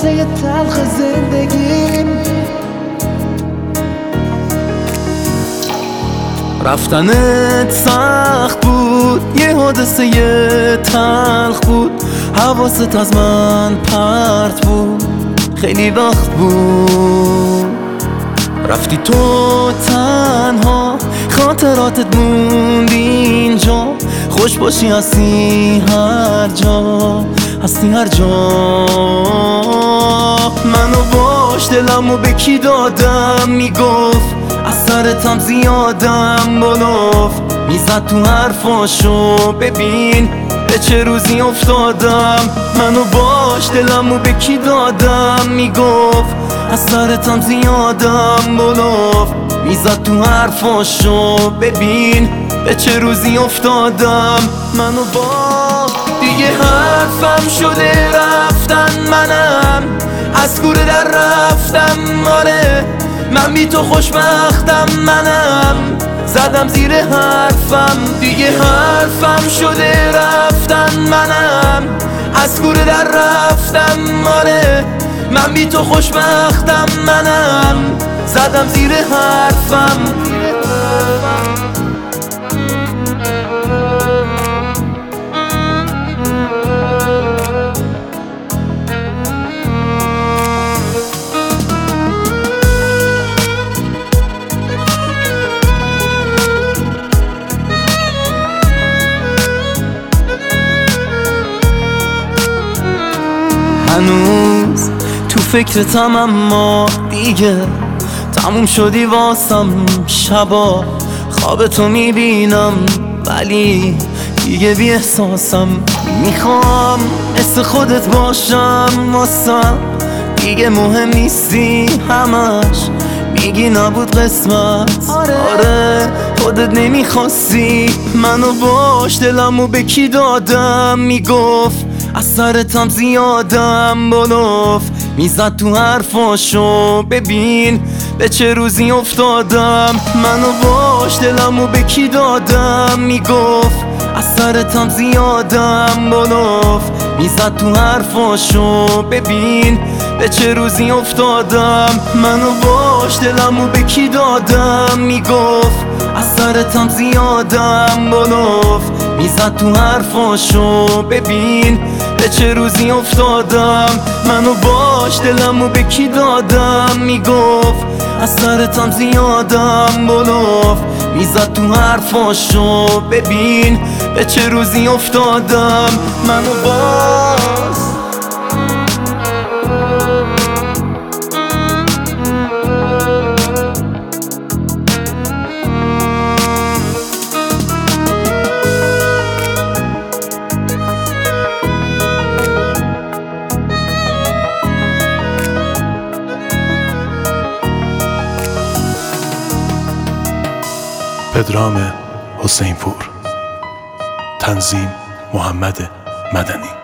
قصه تلخ زندگیم. رفتنت سخت بود، یه حادثه تلخ بود، حواست از من پرت بود، خیلی وقت بود. رفتی تو تنها، خاطراتت موند اینجا، خوش باشی هستی هر جا، هستی هر جا. منو باش دلمو به کی دادم، میگفت از سرتم زیادم بلوف، میزد تو حرفاشو ببین به چه روزی افتادم. منو باش دلمو به کی دادم، میگفت از سرتم زیادم بلوف، میزد تو حرفاشو ببین به چه روزی افتادم. منو باش دیگه حرفم شده رفتن، منم از کوره در رفتم. آره من بی تو خوشبختم، منم زدم زیر حرفم. دیگه حرفم شده رفتن، منم از کوره در رفتم. آره من بی تو خوشبختم، منم زدم زیر حرفم. هنوز تو فکرتم اما دیگه تموم شدی واسم. شبا خواب تو میبینم ولی دیگه بی احساسم. میخوام مثل خودت باشم واسم، دیگه مهم نیستی همش میگی نبود قسمت. آره خودت نمیخواستی منو باش، دلمو به کی دادم، میگفت از سرتم زیادم بلوف، میزد تو حرفاشو ببین به چه روزی افتادم. منو باش دلمو به کی دادم، میگفت از سرتم زیادم بلوف، میزد تو حرفاشو ببین به چه روزی افتادم. منو باش دلمو به کی دادم، میگفت از سرتم زیادم بلوف، میزد تو حرفاشو ببین به چه روزی افتادم. منو باش دلمو به کی دادم، میگفت از سرتم زیادم بلوف، میزد تو حرفاشو ببین به چه روزی افتادم. منو باز پدرام حسینپور، تنظیم محمد مدنی.